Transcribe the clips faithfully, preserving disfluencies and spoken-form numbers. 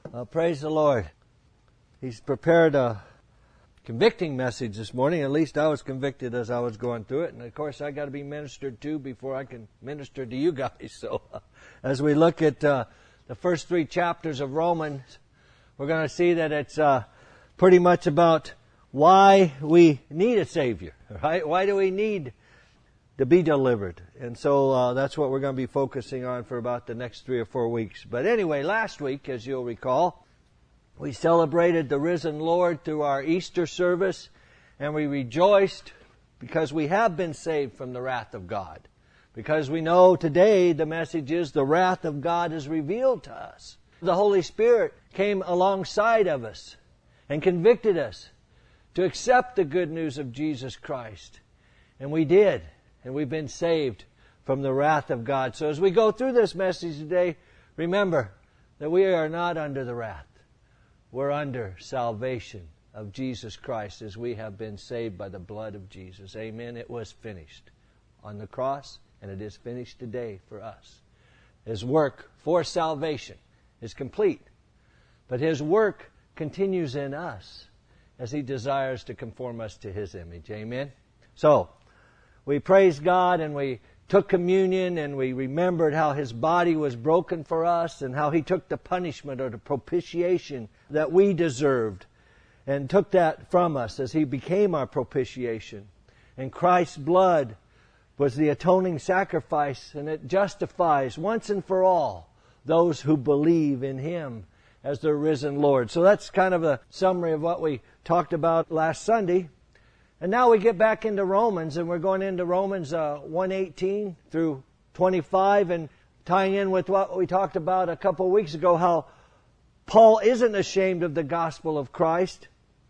Uh, praise the Lord. He's prepared a convicting message this morning. At least I was convicted as I was going through it. And of course I got to be ministered to before I can minister to you guys. So uh, as we look at uh, the first three chapters of Romans, we're going to see that it's uh, pretty much about why we need a Savior, right? Why do we need to be delivered? And so uh, that's what we're going to be focusing on for about the next three or four weeks. But anyway, last week, as you'll recall, we celebrated the risen Lord through our Easter service, and we rejoiced because we have been saved from the wrath of God. Because we know today the message is the wrath of God is revealed to us. The Holy Spirit came alongside of us and convicted us to accept the good news of Jesus Christ. And we did. And we've been saved from the wrath of God. So as we go through this message today, remember that we are not under the wrath. We're under salvation of Jesus Christ as we have been saved by the blood of Jesus. Amen. It was finished on the cross, and it is finished today for us. His work for salvation is complete, but His work continues in us as He desires to conform us to His image. Amen. So, we praised God and we took communion and we remembered how His body was broken for us and how He took the punishment or the propitiation that we deserved and took that from us as He became our propitiation. And Christ's blood was the atoning sacrifice, and it justifies once and for all those who believe in Him as their risen Lord. So that's kind of a summary of what we talked about last Sunday. And now we get back into Romans, and we're going into Romans uh, one eighteen through twenty-five, and tying in with what we talked about a couple of weeks ago, how Paul isn't ashamed of the gospel of Christ,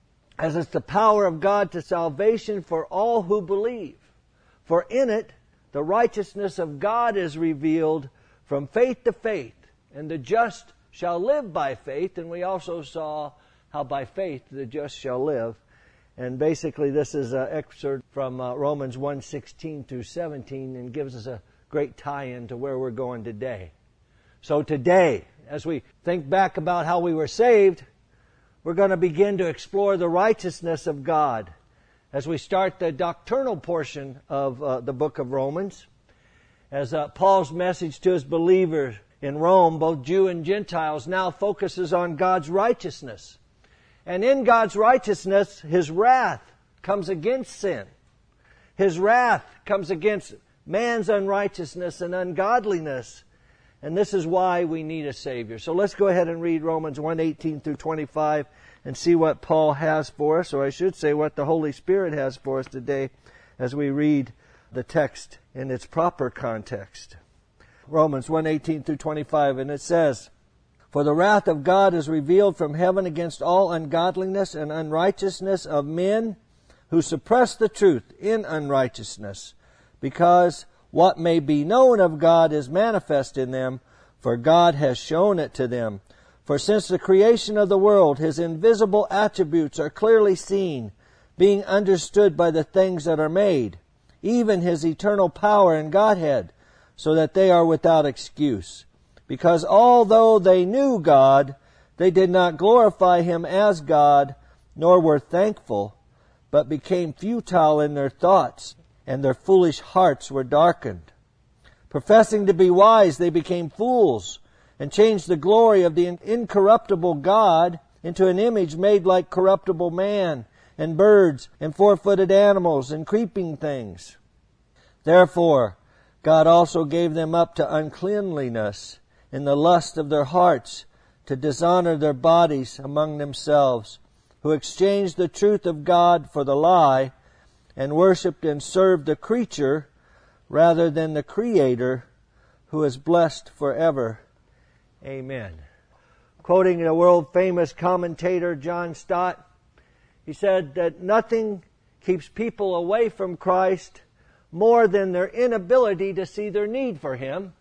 as it's the power of God to salvation for all who believe. For in it, the righteousness of God is revealed from faith to faith, and the just shall live by faith. And we also saw how by faith the just shall live. And basically this is an excerpt from uh, Romans one sixteen through seventeen, and gives us a great tie-in to where we're going today. So today, as we think back about how we were saved, we're going to begin to explore the righteousness of God as we start the doctrinal portion of uh, the book of Romans. As uh, Paul's message to his believers in Rome, both Jew and Gentiles, now focuses on God's righteousness. And in God's righteousness, His wrath comes against sin. His wrath comes against man's unrighteousness and ungodliness. And this is why we need a Savior. So let's go ahead and read Romans one eighteen through twenty-five and see what Paul has for us, or I should say what the Holy Spirit has for us today as we read the text in its proper context. Romans one eighteen through twenty-five, and it says, "For the wrath of God is revealed from heaven against all ungodliness and unrighteousness of men who suppress the truth in unrighteousness, because what may be known of God is manifest in them, for God has shown it to them. For since the creation of the world, His invisible attributes are clearly seen, being understood by the things that are made, even His eternal power and Godhead, so that they are without excuse. Because although they knew God, they did not glorify Him as God, nor were thankful, but became futile in their thoughts, and their foolish hearts were darkened. Professing to be wise, they became fools, and changed the glory of the incorruptible God into an image made like corruptible man, and birds, and four-footed animals, and creeping things. Therefore, God also gave them up to uncleanliness, in the lust of their hearts, to dishonor their bodies among themselves, who exchanged the truth of God for the lie, and worshipped and served the creature rather than the Creator, who is blessed forever. Amen." Quoting the world-famous commentator John Stott, he said that nothing keeps people away from Christ more than their inability to see their need for Him,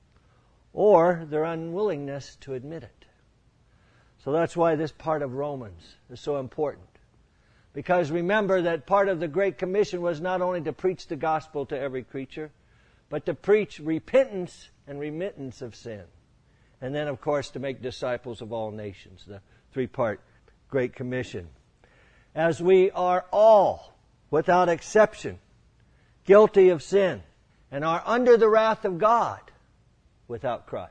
or their unwillingness to admit it. So that's why this part of Romans is so important. Because remember that part of the Great Commission was not only to preach the gospel to every creature, but to preach repentance and remittance of sin. And then, of course, to make disciples of all nations, the three-part Great Commission. As we are all, without exception, guilty of sin and are under the wrath of God without Christ.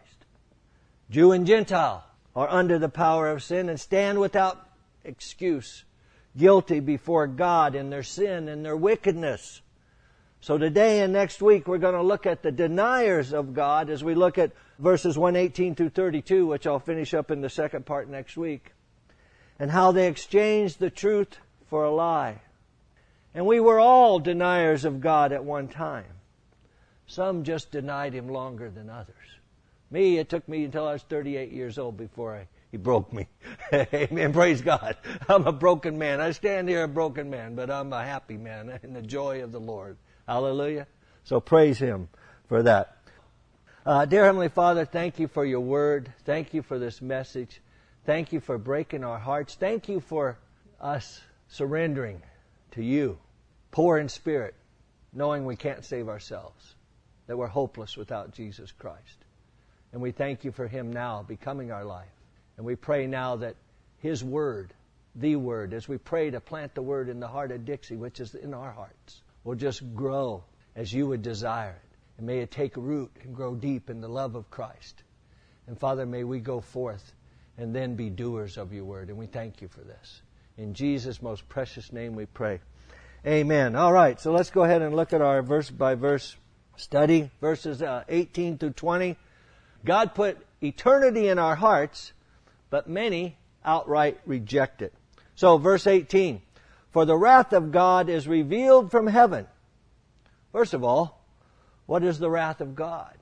Jew and Gentile are under the power of sin and stand without excuse, guilty before God in their sin and their wickedness. So today and next week we're going to look at the deniers of God as we look at verses one eighteen through thirty-two, which I'll finish up in the second part next week, and how they exchanged the truth for a lie. And we were all deniers of God at one time. Some just denied Him longer than others. Me, it took me until I was thirty-eight years old before I, He broke me. Amen. Praise God. I'm a broken man. I stand here a broken man, but I'm a happy man in the joy of the Lord. Hallelujah. So praise Him for that. Uh, dear Heavenly Father, thank You for Your Word. Thank You for this message. Thank You for breaking our hearts. Thank You for us surrendering to You, poor in spirit, knowing we can't save ourselves, that we're hopeless without Jesus Christ. And we thank You for Him now becoming our life. And we pray now that His Word, the Word, as we pray to plant the Word in the heart of Dixie, which is in our hearts, will just grow as You would desire it. And may it take root and grow deep in the love of Christ. And Father, may we go forth and then be doers of Your Word. And we thank You for this. In Jesus' most precious name we pray. Amen. All right, so let's go ahead and look at our verse-by-verse study. Verses uh, eighteen through twenty. God put eternity in our hearts, but many outright reject it. So, verse eighteen. For the wrath of God is revealed from heaven. First of all, what is the wrath of God?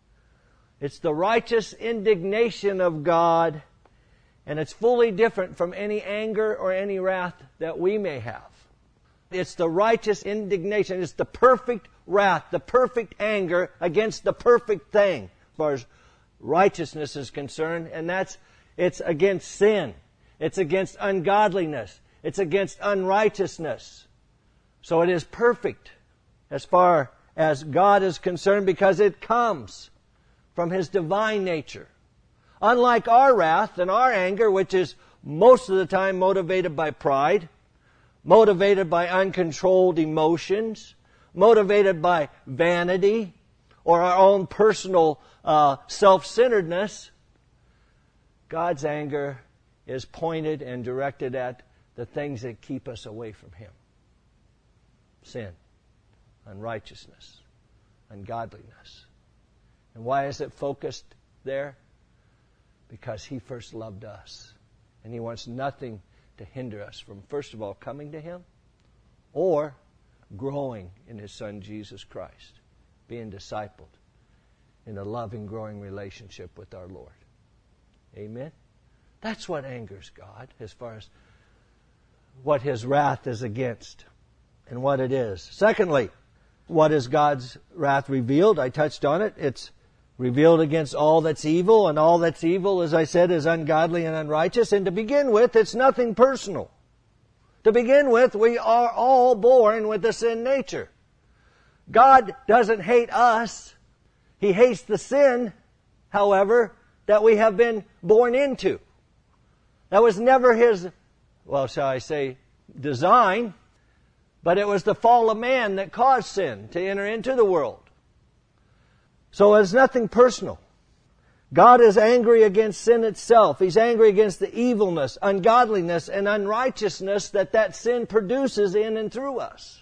It's the righteous indignation of God, and it's fully different from any anger or any wrath that we may have. It's the righteous indignation. It's the perfect wrath, the perfect anger against the perfect thing, as far as righteousness is concerned, and that's it's against sin. It's against ungodliness. It's against unrighteousness. So it is perfect as far as God is concerned because it comes from His divine nature. Unlike our wrath and our anger, which is most of the time motivated by pride, motivated by uncontrolled emotions, motivated by vanity or our own personal uh, self-centeredness, God's anger is pointed and directed at the things that keep us away from Him. Sin, unrighteousness, ungodliness. And why is it focused there? Because He first loved us. And He wants nothing to hinder us from, first of all, coming to Him or growing in His Son, Jesus Christ, being discipled in a loving, growing relationship with our Lord. Amen? That's what angers God as far as what His wrath is against and what it is. Secondly, what is God's wrath revealed? I touched on it. It's revealed against all that's evil, and all that's evil, as I said, is ungodly and unrighteous. And to begin with, it's nothing personal. To begin with, we are all born with a sin nature. God doesn't hate us. He hates the sin, however, that we have been born into. That was never His, well, shall I say, design, but it was the fall of man that caused sin to enter into the world. So it's nothing personal. God is angry against sin itself. He's angry against the evilness, ungodliness, and unrighteousness that that sin produces in and through us.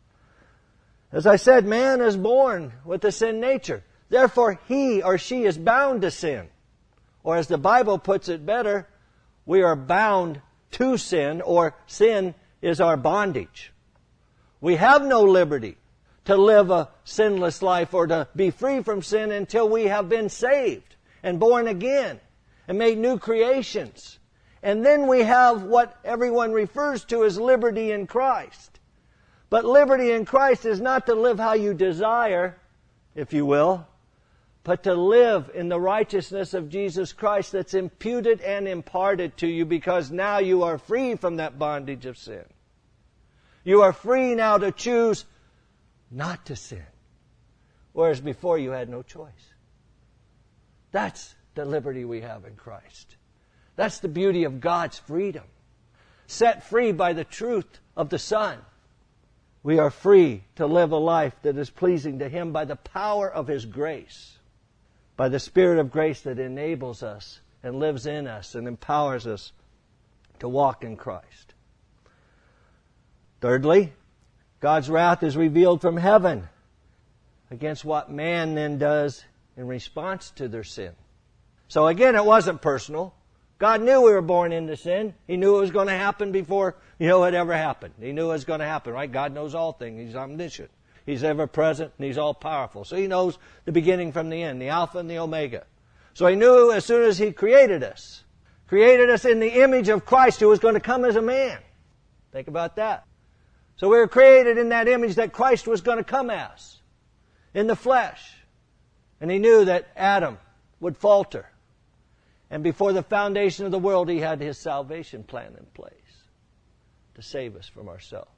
As I said, man is born with a sin nature. Therefore, he or she is bound to sin. Or as the Bible puts it better, we are bound to sin, or sin is our bondage. We have no liberty to live a sinless life or to be free from sin until we have been saved and born again and made new creations. And then we have what everyone refers to as liberty in Christ. But liberty in Christ is not to live how you desire, if you will, but to live in the righteousness of Jesus Christ that's imputed and imparted to you, because now you are free from that bondage of sin. You are free now to choose not to sin, whereas before you had no choice. That's the liberty we have in Christ. That's the beauty of God's freedom. Set free by the truth of the Son, we are free to live a life that is pleasing to Him by the power of His grace, by the Spirit of grace that enables us and lives in us and empowers us to walk in Christ. Thirdly, God's wrath is revealed from heaven against what man then does in response to their sin. So again, it wasn't personal. God knew we were born into sin. He knew it was going to happen before, you know, it ever happened. He knew it was going to happen, right? God knows all things. He's omniscient. He's ever present and He's all powerful. So He knows the beginning from the end, the Alpha and the Omega. So He knew as soon as He created us, created us in the image of Christ who was going to come as a man. Think about that. So we were created in that image that Christ was going to come as, in the flesh. And He knew that Adam would falter. And before the foundation of the world, He had His salvation plan in place to save us from ourselves.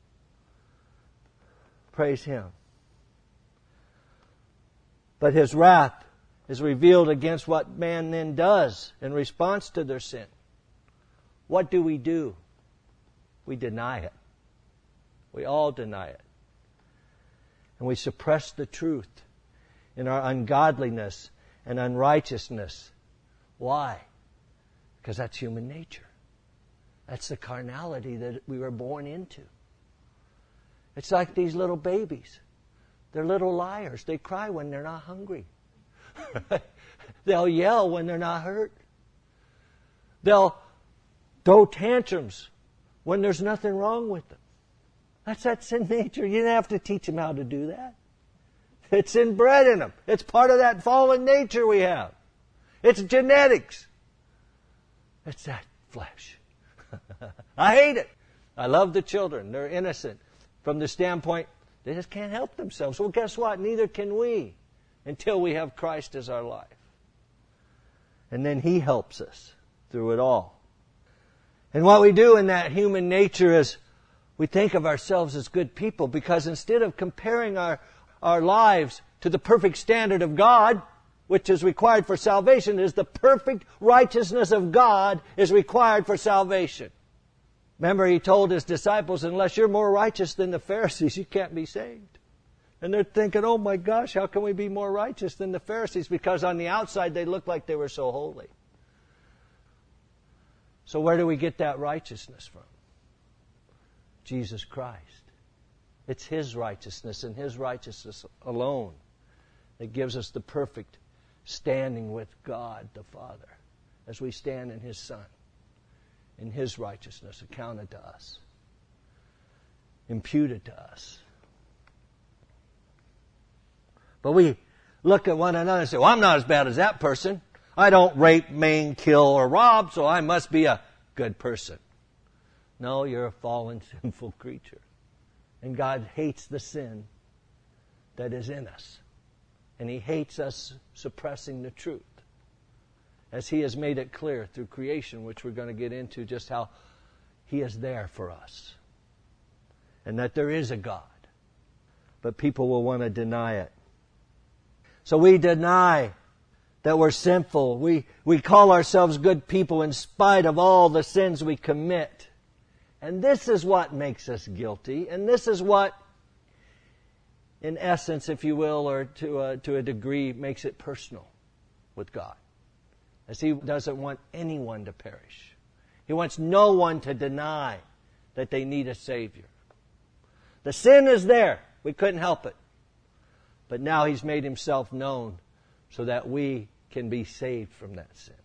Praise Him. But His wrath is revealed against what man then does in response to their sin. What do we do? We deny it. We all deny it. And we suppress the truth in our ungodliness and unrighteousness. Why? Because that's human nature. That's the carnality that we were born into. It's like these little babies. They're little liars. They cry when they're not hungry. They'll yell when they're not hurt. They'll throw tantrums when there's nothing wrong with them. That's that sin nature. You didn't have to teach them how to do that. It's inbred in them. It's part of that fallen nature we have. It's genetics. It's that flesh. I hate it. I love the children. They're innocent from the standpoint they just can't help themselves. Well, guess what? Neither can we until we have Christ as our life. And then He helps us through it all. And what we do in that human nature is we think of ourselves as good people, because instead of comparing our, our lives to the perfect standard of God, which is required for salvation, is the perfect righteousness of God is required for salvation. Remember, He told His disciples, unless you're more righteous than the Pharisees, you can't be saved. And they're thinking, oh my gosh, how can we be more righteous than the Pharisees? Because on the outside they looked like they were so holy. So where do we get that righteousness from? Jesus Christ. It's His righteousness and His righteousness alone that gives us the perfect standing with God the Father as we stand in His Son, in His righteousness accounted to us, imputed to us. But we look at one another and say, well, I'm not as bad as that person. I don't rape, maim, kill, or rob, so I must be a good person. No, you're a fallen, sinful creature. And God hates the sin that is in us. And He hates us suppressing the truth, as He has made it clear through creation, which we're going to get into, just how He is there for us. And that there is a God. But people will want to deny it. So we deny that we're sinful. We, we call ourselves good people in spite of all the sins we commit. And this is what makes us guilty. And this is what, in essence, if you will, or to a, to a degree, makes it personal with God. As He doesn't want anyone to perish. He wants no one to deny that they need a Savior. The sin is there. We couldn't help it. But now He's made Himself known so that we can be saved from that sin.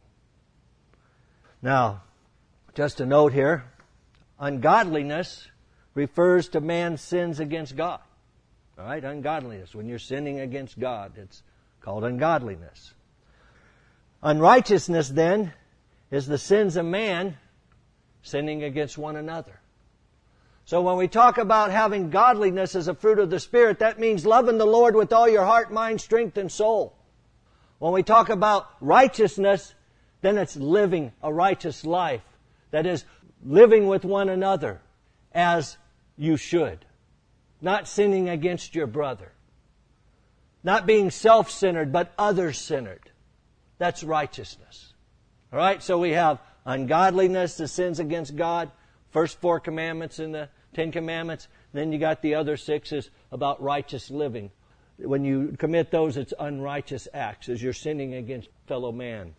Now, just a note here. Ungodliness refers to man's sins against God. All right, ungodliness. When you're sinning against God, it's called ungodliness. Unrighteousness, then, is the sins of man sinning against one another. So when we talk about having godliness as a fruit of the Spirit, that means loving the Lord with all your heart, mind, strength, and soul. When we talk about righteousness, then it's living a righteous life. That is, living with one another as you should. Not sinning against your brother. Not being self-centered, but other-centered. That's righteousness. All right, so we have ungodliness, the sins against God, first four commandments in the Ten Commandments. Then you got the other sixes about righteous living. When you commit those, it's unrighteous acts as you're sinning against fellow man.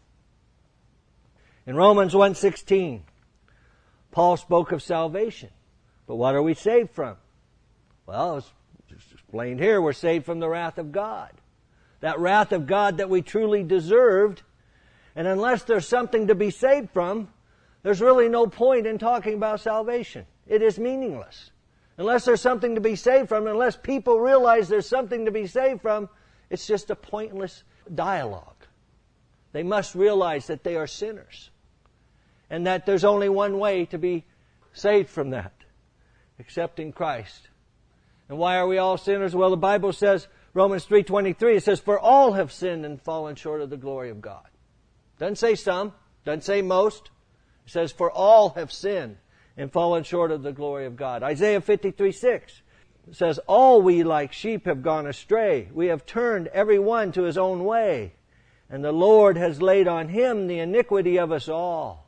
In Romans one sixteen, Paul spoke of salvation. But what are we saved from? Well, it's explained here, we're saved from the wrath of God. That wrath of God that we truly deserved. And unless there's something to be saved from, there's really no point in talking about salvation. It is meaningless. Unless there's something to be saved from, unless people realize there's something to be saved from, it's just a pointless dialogue. They must realize that they are sinners. And that there's only one way to be saved from that. Accepting Christ. And why are we all sinners? Well, the Bible says, Romans three twenty-three, it says, for all have sinned and fallen short of the glory of God. Doesn't say some, doesn't say most. It says, for all have sinned and fallen short of the glory of God. Isaiah fifty-three six says, all we like sheep have gone astray. We have turned every one to his own way. And the Lord has laid on him the iniquity of us all.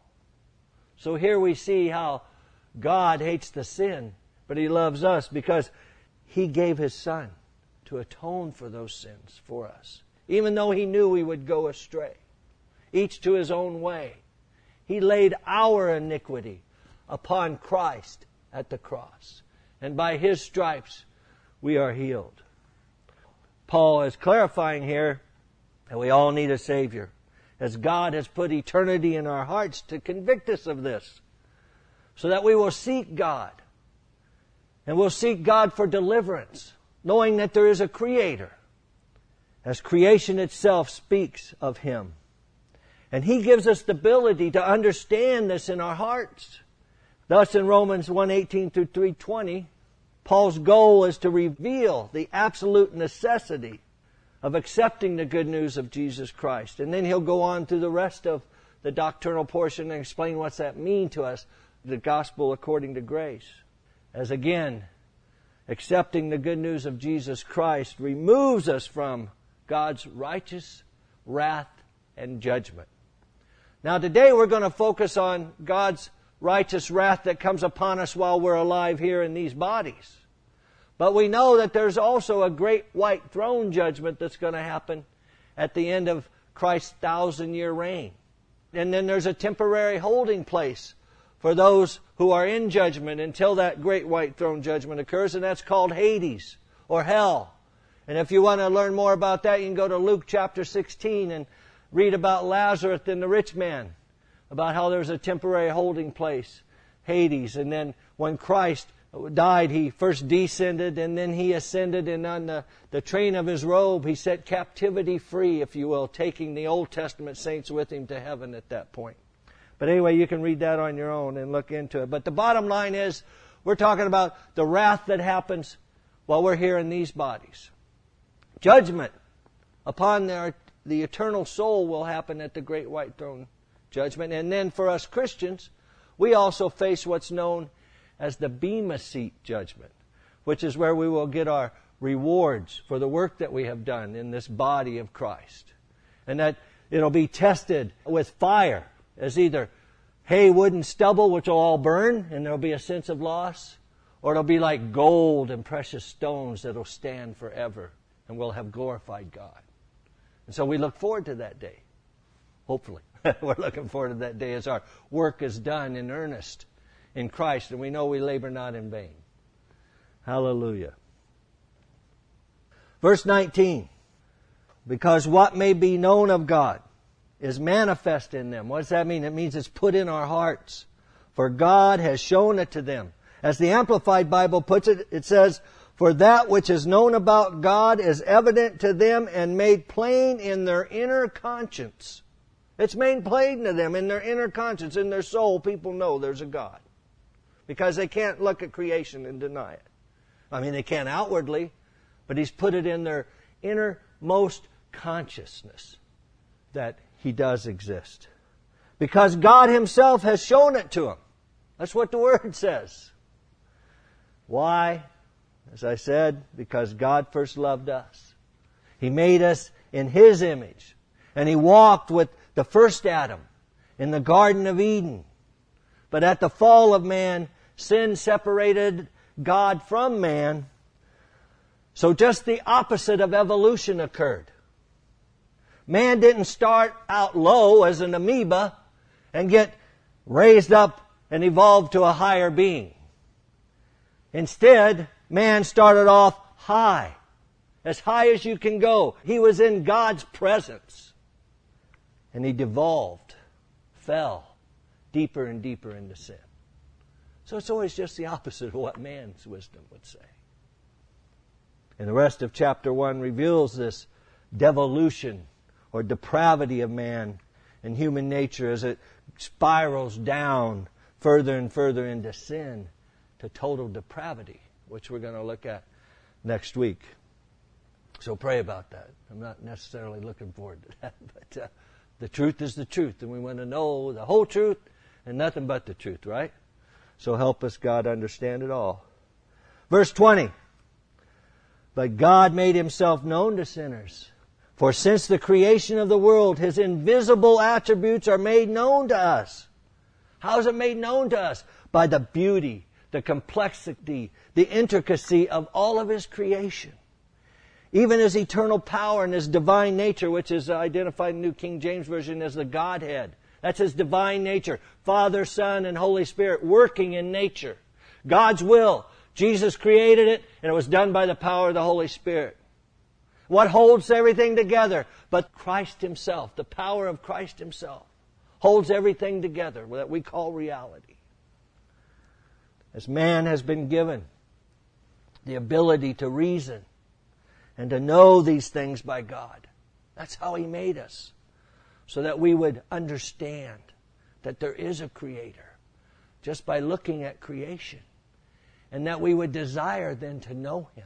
So here we see how God hates the sin, but He loves us because He gave His Son to atone for those sins for us. Even though He knew we would go astray, each to his own way. He laid our iniquity upon Christ at the cross. And by His stripes we are healed. Paul is clarifying here that we all need a Savior, as God has put eternity in our hearts to convict us of this, so that we will seek God. And we'll seek God for deliverance, knowing that there is a Creator, as creation itself speaks of Him. And He gives us the ability to understand this in our hearts. Thus in Romans one eighteen through three twenty, Paul's goal is to reveal the absolute necessity of accepting the good news of Jesus Christ. And then he'll go on through the rest of the doctrinal portion and explain what's that mean to us, the gospel according to grace. As again, accepting the good news of Jesus Christ removes us from God's righteous wrath and judgment. Now today we're going to focus on God's righteous wrath that comes upon us while we're alive here in these bodies. But we know that there's also a great white throne judgment that's going to happen at the end of Christ's thousand-year reign. And then there's a temporary holding place for those who are in judgment until that great white throne judgment occurs, and that's called Hades or hell. And if you want to learn more about that, you can go to Luke chapter sixteen and read about Lazarus and the rich man, about how there's a temporary holding place, Hades. And then when Christ died, He first descended and then He ascended, and on the, the train of His robe He set captivity free, if you will, taking the Old Testament saints with Him to heaven at that point. But anyway, you can read that on your own and look into it. But the bottom line is, we're talking about the wrath that happens while we're here in these bodies. Judgment upon their, the eternal soul will happen at the great white throne judgment. And then for us Christians, we also face what's known as the Bema Seat judgment, which is where we will get our rewards for the work that we have done in this body of Christ. And that it'll be tested with fire as either hay, wood, and stubble, which will all burn, and there'll be a sense of loss, or it'll be like gold and precious stones that'll stand forever, and we'll have glorified God. And so we look forward to that day. Hopefully. We're looking forward to that day as our work is done in earnest in Christ, and we know we labor not in vain. Hallelujah. Verse nineteen. Because what may be known of God is manifest in them. What does that mean? It means it's put in our hearts. For God has shown it to them. As the Amplified Bible puts it, it says, for that which is known about God is evident to them and made plain in their inner conscience. It's made plain to them in their inner conscience, in their soul. People know there's a God. Because they can't look at creation and deny it. I mean, they can't outwardly, but He's put it in their innermost consciousness that He does exist. Because God Himself has shown it to them. That's what the Word says. Why? As I said, because God first loved us. He made us in His image. And he walked with the first Adam in the Garden of Eden. But at the fall of man, sin separated God from man. So just the opposite of evolution occurred. Man didn't start out low as an amoeba and get raised up and evolved to a higher being. Instead, man started off high, as high as you can go. He was in God's presence. And he devolved, fell deeper and deeper into sin. So it's always just the opposite of what man's wisdom would say. And the rest of chapter one reveals this devolution or depravity of man and human nature as it spirals down further and further into sin to total depravity, which we're going to look at next week. So pray about that. I'm not necessarily looking forward to that, but uh, the truth is the truth, and we want to know the whole truth and nothing but the truth, right? So help us, God, understand it all. Verse twenty. But God made himself known to sinners. For since the creation of the world, his invisible attributes are made known to us. How is it made known to us? By the beauty, the complexity, the intricacy of all of his creation. Even his eternal power and his divine nature, which is identified in the New King James Version as the Godhead. That's his divine nature. Father, Son, and Holy Spirit working in nature. God's will. Jesus created it, and it was done by the power of the Holy Spirit. What holds everything together? But Christ himself, the power of Christ himself, holds everything together that we call reality. As man has been given the ability to reason and to know these things by God. That's how he made us. So that we would understand that there is a Creator just by looking at creation. And that we would desire then to know him.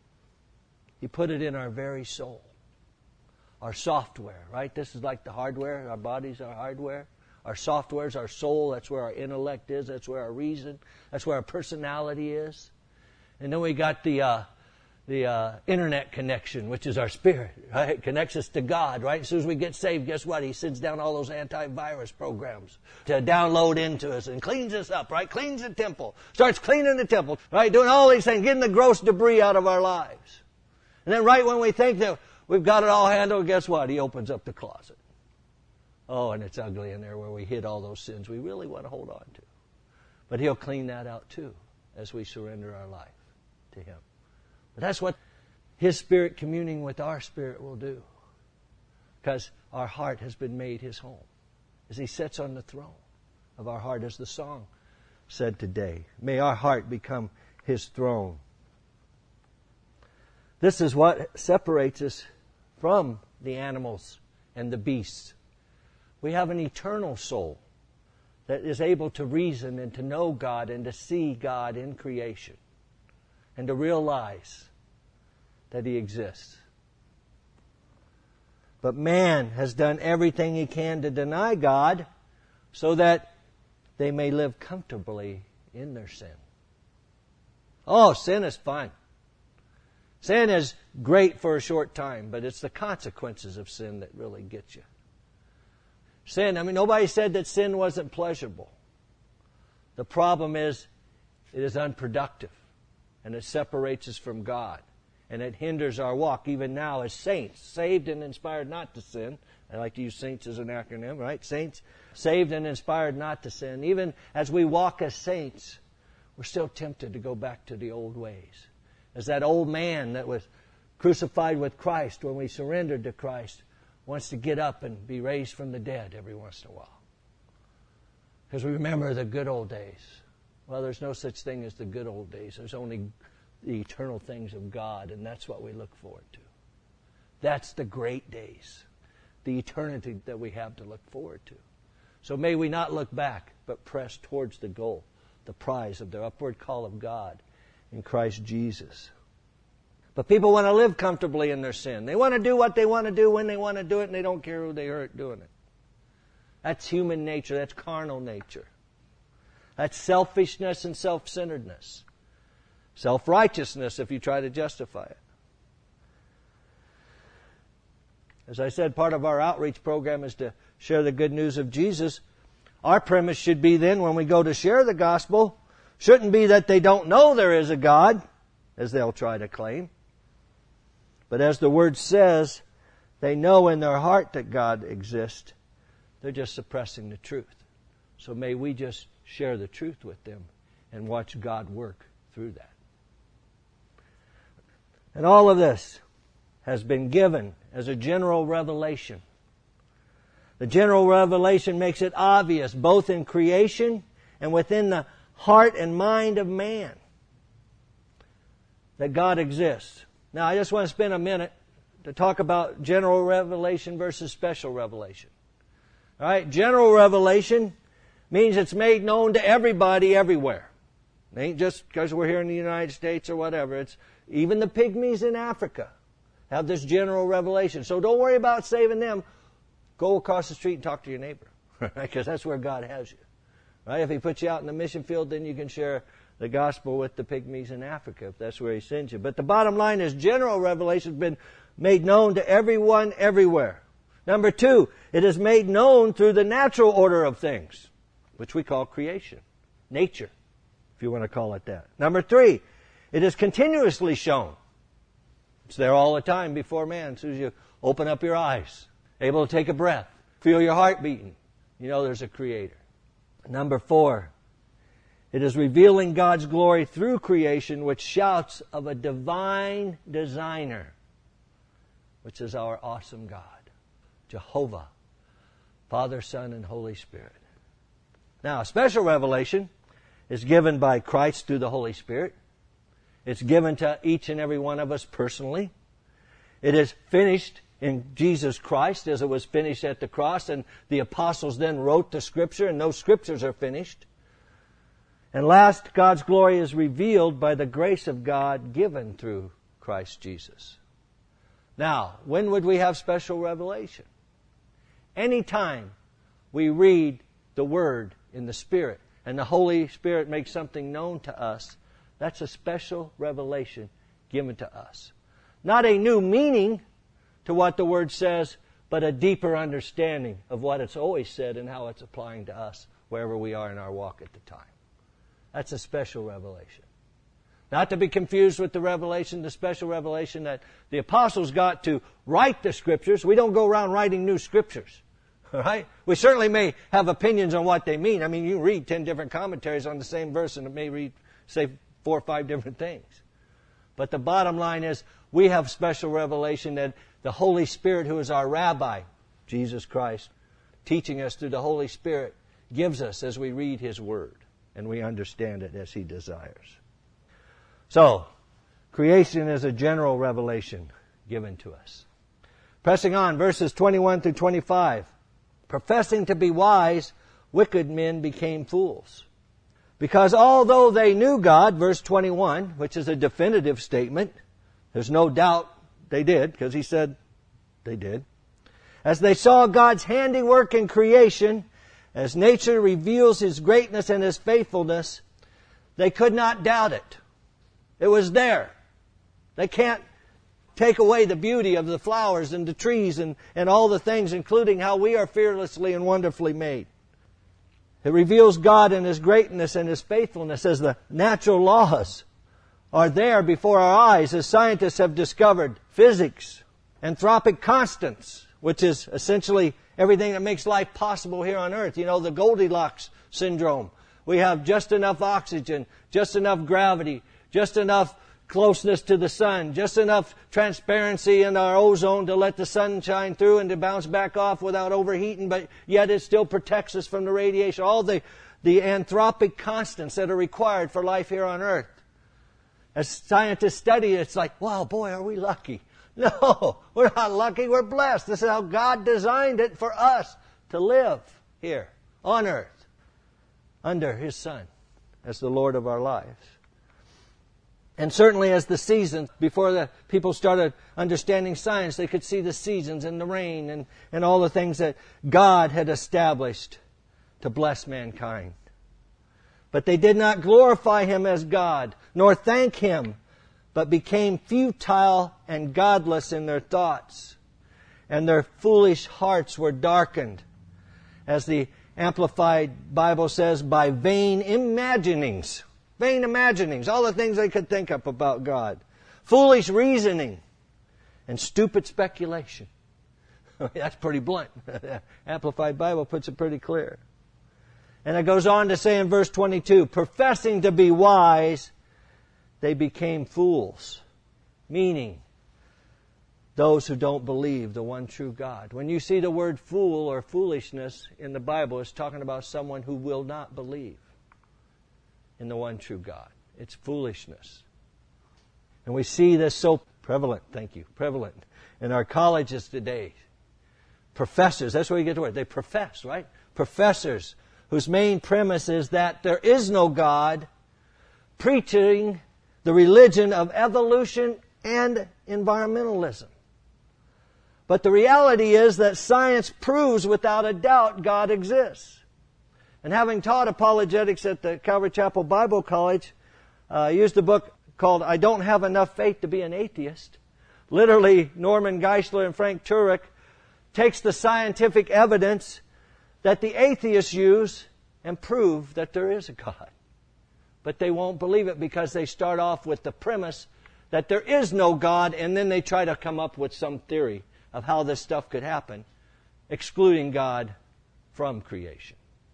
He put it in our very soul. Our software, right? This is like the hardware. Our bodies are hardware. Our software is our soul. That's where our intellect is. That's where our reason. That's where our personality is. And then we got the uh, the uh, internet connection, which is our spirit, right? It connects us to God, right? As soon as we get saved, guess what? He sends down all those antivirus programs to download into us and cleans us up, right? Cleans the temple. Starts cleaning the temple, right? Doing all these things, getting the gross debris out of our lives. And then right when we think that we've got it all handled, guess what? He opens up the closet. Oh, and it's ugly in there where we hid all those sins we really want to hold on to. But he'll clean that out too as we surrender our life to him. But that's what his Spirit communing with our spirit will do. Because our heart has been made his home. As he sits on the throne of our heart, as the song said today. May our heart become his throne. This is what separates us from the animals and the beasts. We have an eternal soul that is able to reason and to know God and to see God in creation and to realize that he exists. But man has done everything he can to deny God so that they may live comfortably in their sin. Oh, sin is fun. Sin is great for a short time, but it's the consequences of sin that really get you. Sin, I mean, nobody said that sin wasn't pleasurable. The problem is it is unproductive, and it separates us from God, and it hinders our walk, even now as saints, saved and inspired not to sin. I like to use saints as an acronym, right? Saints, saved and inspired not to sin. Even as we walk as saints, we're still tempted to go back to the old ways. As that old man that was crucified with Christ when we surrendered to Christ wants to get up and be raised from the dead every once in a while. Because we remember the good old days. Well, there's no such thing as the good old days. There's only the eternal things of God, and that's what we look forward to. That's the great days, the eternity that we have to look forward to. So may we not look back, but press towards the goal, the prize of the upward call of God in Christ Jesus. But people want to live comfortably in their sin. They want to do what they want to do when they want to do it, and they don't care who they hurt doing it. That's human nature. That's carnal nature. That's selfishness and self-centeredness. Self-righteousness if you try to justify it. As I said, part of our outreach program is to share the good news of Jesus. Our premise should be then, when we go to share the gospel, shouldn't be that they don't know there is a God, as they'll try to claim. But as the Word says, they know in their heart that God exists. They're just suppressing the truth. So may we just share the truth with them and watch God work through that. And all of this has been given as a general revelation. The general revelation makes it obvious both in creation and within the heart and mind of man that God exists. Now, I just want to spend a minute to talk about general revelation versus special revelation. All right, general revelation means it's made known to everybody everywhere. It ain't just because we're here in the United States or whatever. It's even the pygmies in Africa have this general revelation. So don't worry about saving them. Go across the street and talk to your neighbor, right? Because that's where God has you. Right? If He puts you out in the mission field, then you can share the gospel with the pygmies in Africa, if that's where He sends you. But the bottom line is general revelation has been made known to everyone everywhere. Number two, it is made known through the natural order of things, which we call creation, nature, if you want to call it that. Number three, it is continuously shown. It's there all the time before man. As soon as you open up your eyes, able to take a breath, feel your heart beating, you know there's a Creator. Number four, it is revealing God's glory through creation, which shouts of a divine designer, which is our awesome God, Jehovah, Father, Son, and Holy Spirit. Now, a special revelation is given by Christ through the Holy Spirit. It's given to each and every one of us personally. It is finished in Jesus Christ as it was finished at the cross, and the apostles then wrote the Scripture, and those Scriptures are finished. And last, God's glory is revealed by the grace of God given through Christ Jesus. Now, when would we have special revelation? Anytime we read the Word in the Spirit, and the Holy Spirit makes something known to us, that's a special revelation given to us. Not a new meaning to what the Word says, but a deeper understanding of what it's always said and how it's applying to us wherever we are in our walk at the time. That's a special revelation. Not to be confused with the revelation, the special revelation that the apostles got to write the Scriptures. We don't go around writing new Scriptures. All right? We certainly may have opinions on what they mean. I mean, you read ten different commentaries on the same verse and it may read, say, four or five different things. But the bottom line is we have special revelation that the Holy Spirit, who is our rabbi, Jesus Christ, teaching us through the Holy Spirit, gives us as we read His Word and we understand it as He desires. So, creation is a general revelation given to us. Pressing on, verses twenty-one through twenty-five. Professing to be wise, wicked men became fools. Because although they knew God, verse twenty-one, which is a definitive statement, there's no doubt they did, because He said they did. As they saw God's handiwork in creation, as nature reveals His greatness and His faithfulness, they could not doubt it. It was there. They can't take away the beauty of the flowers and the trees and, and all the things, including how we are fearlessly and wonderfully made. It reveals God and His greatness and His faithfulness as the natural laws are there before our eyes, as scientists have discovered. Physics, anthropic constants, which is essentially everything that makes life possible here on earth. You know, the Goldilocks syndrome. We have just enough oxygen, just enough gravity, just enough closeness to the sun, just enough transparency in our ozone to let the sun shine through and to bounce back off without overheating, but yet it still protects us from the radiation. All the, the anthropic constants that are required for life here on earth. As scientists study it, it's like, wow, boy, are we lucky. No, we're not lucky, we're blessed. This is how God designed it for us to live here on earth under His Son as the Lord of our lives. And certainly as the seasons, before the people started understanding science, they could see the seasons and the rain and, and all the things that God had established to bless mankind. But they did not glorify Him as God, nor thank Him, but became futile and godless in their thoughts. and their foolish hearts were darkened. As the Amplified Bible says, by vain imaginings. Vain imaginings, all the things they could think up about God. Foolish reasoning and stupid speculation. That's pretty blunt. Amplified Bible puts it pretty clear. And it goes on to say in verse twenty-two, professing to be wise, they became fools. Meaning, those who don't believe the one true God. When you see the word fool or foolishness in the Bible, it's talking about someone who will not believe in the one true God. It's foolishness. And we see this so prevalent, thank you, prevalent in our colleges today. Professors, that's where you get the word. They profess, right? Professors whose main premise is that there is no God, preaching the religion of evolution and environmentalism. But the reality is that science proves without a doubt God exists. And having taught apologetics at the Calvary Chapel Bible College, uh, I used a book called I Don't Have Enough Faith to Be an Atheist. Literally, Norman Geisler and Frank Turek takes the scientific evidence that the atheists use and prove that there is a God. But they won't believe it because they start off with the premise that there is no God, and then they try to come up with some theory of how this stuff could happen, excluding God from creation.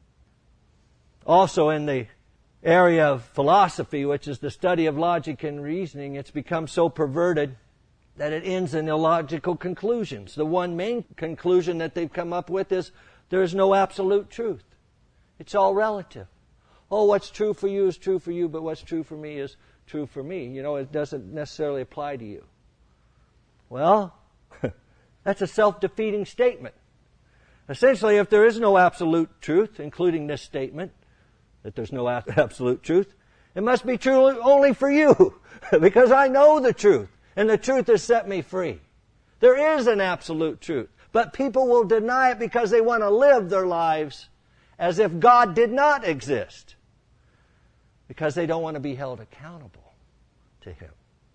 Also in the area of philosophy, which is the study of logic and reasoning, it's become so perverted that it ends in illogical conclusions. The one main conclusion that they've come up with is there is no absolute truth. It's all relative. Oh, what's true for you is true for you, but what's true for me is true for me. You know, it doesn't necessarily apply to you. Well, that's a self-defeating statement. Essentially, if there is no absolute truth, including this statement, that there's no absolute truth, it must be true only for you, because I know the truth, and the truth has set me free. There is an absolute truth, but people will deny it because they want to live their lives as if God did not exist, because they don't want to be held accountable to Him.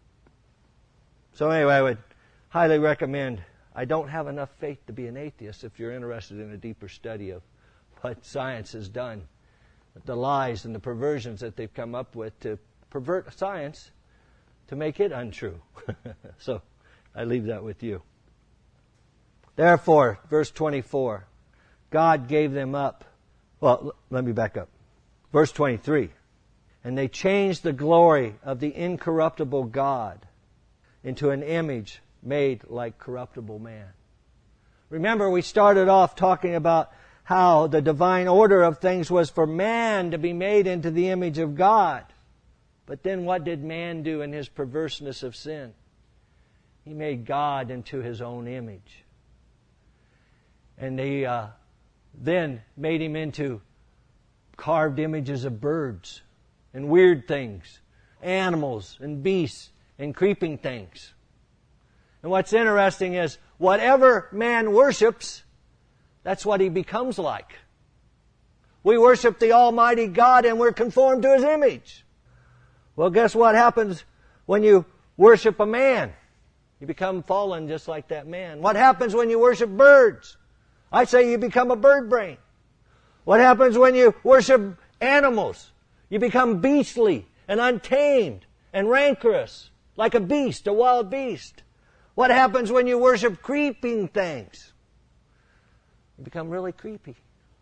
So anyway, I would highly recommend I Don't Have Enough Faith to Be an Atheist if you're interested in a deeper study of what science has done, the lies and the perversions that they've come up with to pervert science to make it untrue. So I leave that with you. Therefore, verse twenty-four, God gave them up. Well, let me back up. Verse twenty-three, and they changed the glory of the incorruptible God into an image made like corruptible man. Remember, we started off talking about how the divine order of things was for man to be made into the image of God. But then what did man do in his perverseness of sin? He made God into his own image. And they uh, then made him into carved images of birds and weird things, animals and beasts and creeping things. And what's interesting is whatever man worships, that's what he becomes like. We worship the Almighty God and we're conformed to His image. Well, guess what happens when you worship a man? You become fallen just like that man. What happens when you worship birds? I say you become a bird brain. What happens when you worship animals? You become beastly and untamed and rancorous, like a beast, a wild beast. What happens when you worship creeping things? You become really creepy.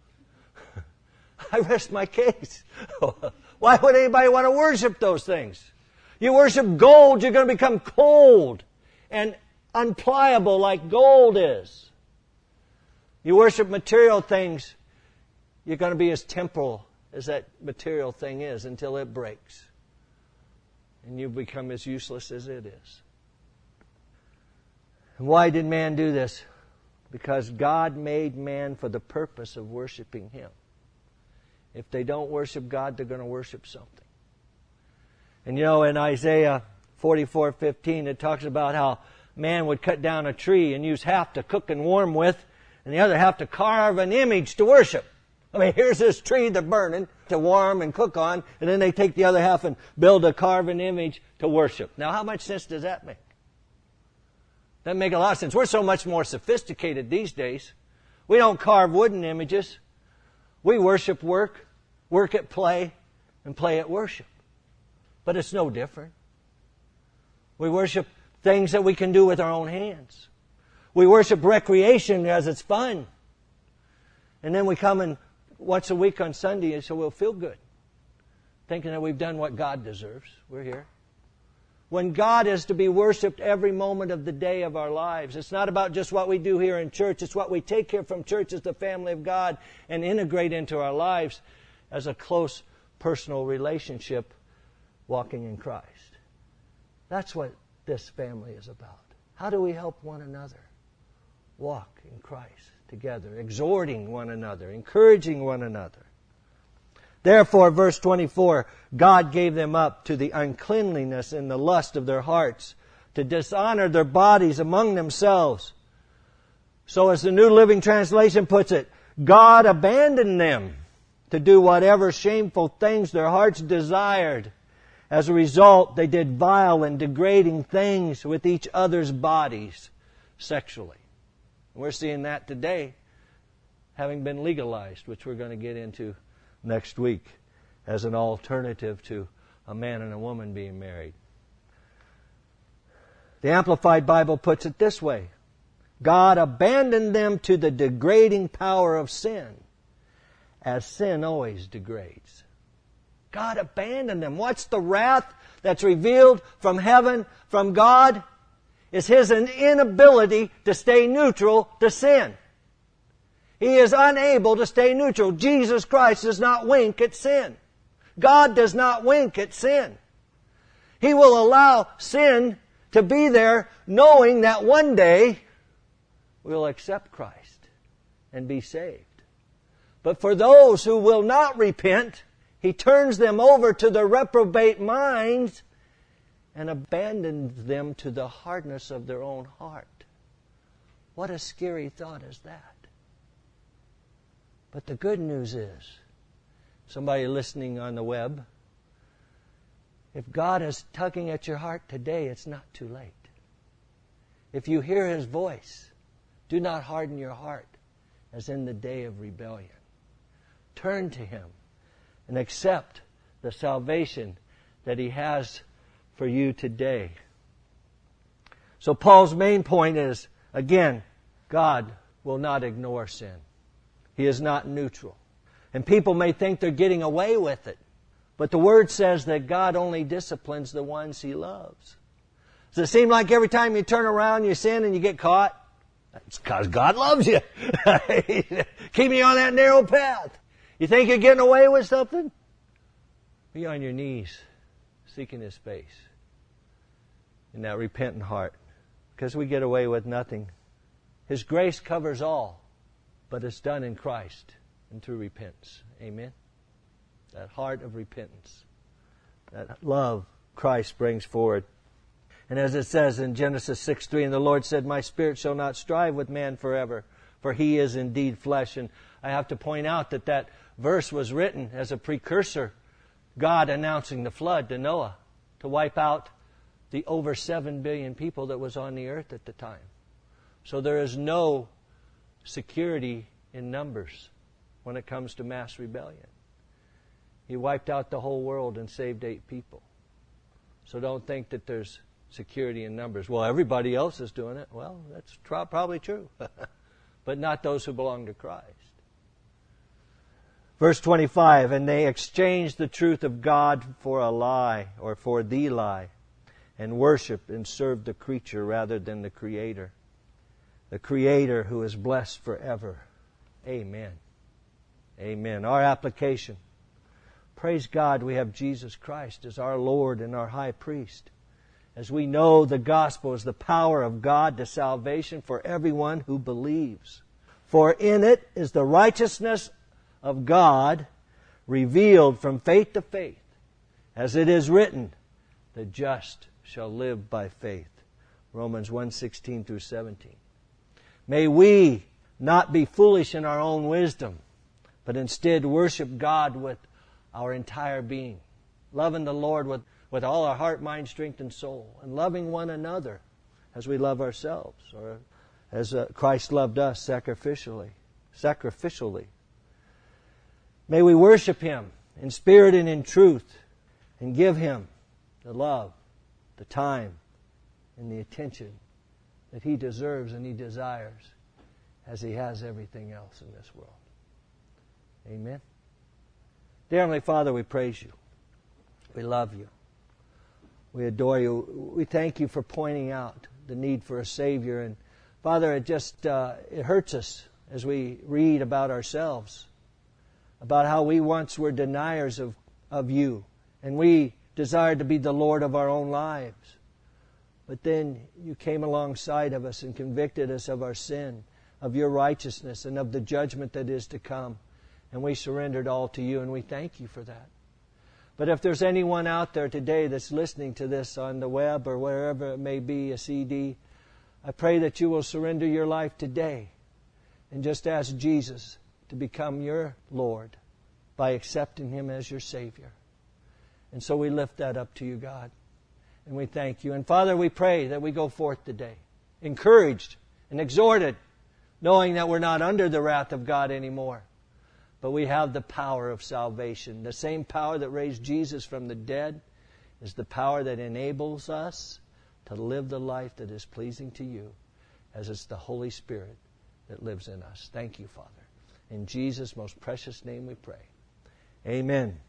I rest my case. Why would anybody want to worship those things? You worship gold, you're going to become cold and unpliable like gold is. You worship material things, you're going to be as temporal as that material thing is until it breaks. And you become as useless as it is. And why did man do this? Because God made man for the purpose of worshiping Him. If they don't worship God, they're going to worship something. And you know, in Isaiah forty-four fifteen, it talks about how man would cut down a tree and use half to cook and warm with, and the other half to carve an image to worship. I mean, here's this tree they're burning to warm and cook on, and then they take the other half and build a carven image to worship. Now, how much sense does that make? That make a lot of sense. We're so much more sophisticated these days. We don't carve wooden images. We worship work, work at play, and play at worship. But it's no different. We worship things that we can do with our own hands. We worship recreation as it's fun. And then we come and once a week on Sunday, so we'll feel good, thinking that we've done what God deserves. We're here. When God is to be worshiped every moment of the day of our lives. It's not about just what we do here in church. It's what we take here from church as the family of God and integrate into our lives as a close personal relationship walking in Christ. That's what this family is about. How do we help one another walk in Christ together, exhorting one another, encouraging one another? Therefore, verse twenty-four, God gave them up to the uncleanliness and the lust of their hearts, to dishonor their bodies among themselves. So as the New Living Translation puts it, God abandoned them to do whatever shameful things their hearts desired. As a result, they did vile and degrading things with each other's bodies sexually. We're seeing that today, having been legalized, which we're going to get into next week as an alternative to a man and a woman being married. The Amplified Bible puts it this way: God abandoned them to the degrading power of sin, as sin always degrades. God abandoned them. What's the wrath that's revealed from heaven, from God? Is His inability to stay neutral to sin. He is unable to stay neutral. Jesus Christ does not wink at sin. God does not wink at sin. He will allow sin to be there, knowing that one day we'll accept Christ and be saved. But for those who will not repent, He turns them over to the reprobate minds and abandons them to the hardness of their own heart. What a scary thought is that. But the good news is, somebody listening on the web, if God is tugging at your heart today, it's not too late. If you hear His voice, do not harden your heart as in the day of rebellion. Turn to Him and accept the salvation that He has for you today. So Paul's main point is, again, God will not ignore sin. He is not neutral. And people may think they're getting away with it. But the Word says that God only disciplines the ones He loves. Does it seem like every time you turn around you sin and you get caught? It's because God loves you. Keeping you on that narrow path. You think you're getting away with something? Be on your knees, seeking His face in that repentant heart. Because we get away with nothing. His grace covers all. But it's done in Christ and through repentance. Amen? That heart of repentance. That love Christ brings forward. And as it says in Genesis six three, and the Lord said, My spirit shall not strive with man forever, for he is indeed flesh. And I have to point out that that verse was written as a precursor, God announcing the flood to Noah to wipe out the over seven billion people that was on the earth at the time. So there is no security in numbers when it comes to mass rebellion. He wiped out the whole world and saved eight people. So don't think that there's security in numbers. Well, everybody else is doing it. Well, that's tr- probably true. But not those who belong to Christ. Verse twenty-five, and they exchanged the truth of God for a lie, or for the lie, and worshiped and served the creature rather than the Creator. The Creator who is blessed forever. Amen. Amen. Our application. Praise God we have Jesus Christ as our Lord and our High Priest. As we know the gospel is the power of God to salvation for everyone who believes. For in it is the righteousness of God revealed from faith to faith. As it is written, the just shall live by faith. Romans one sixteen through seventeen. May we not be foolish in our own wisdom, but instead worship God with our entire being, loving the Lord with, with all our heart, mind, strength, and soul, and loving one another as we love ourselves, or as uh, Christ loved us sacrificially. Sacrificially. May we worship Him in spirit and in truth, and give Him the love, the time, and the attention that He deserves and He desires, as He has everything else in this world. Amen. Dear Heavenly Father, we praise You. We love You. We adore You. We thank You for pointing out the need for a Savior. And Father, it just uh, it hurts us as we read about ourselves, about how we once were deniers of, of You, and we desired to be the Lord of our own lives. But then You came alongside of us and convicted us of our sin, of Your righteousness, and of the judgment that is to come. And we surrendered all to You, and we thank You for that. But if there's anyone out there today that's listening to this on the web or wherever it may be, a C D, I pray that you will surrender your life today and just ask Jesus to become your Lord by accepting Him as your Savior. And so we lift that up to You, God, and we thank You. And Father, we pray that we go forth today, encouraged and exhorted, knowing that we're not under the wrath of God anymore, but we have the power of salvation. The same power that raised Jesus from the dead is the power that enables us to live the life that is pleasing to You, as it's the Holy Spirit that lives in us. Thank You, Father. In Jesus' most precious name we pray. Amen.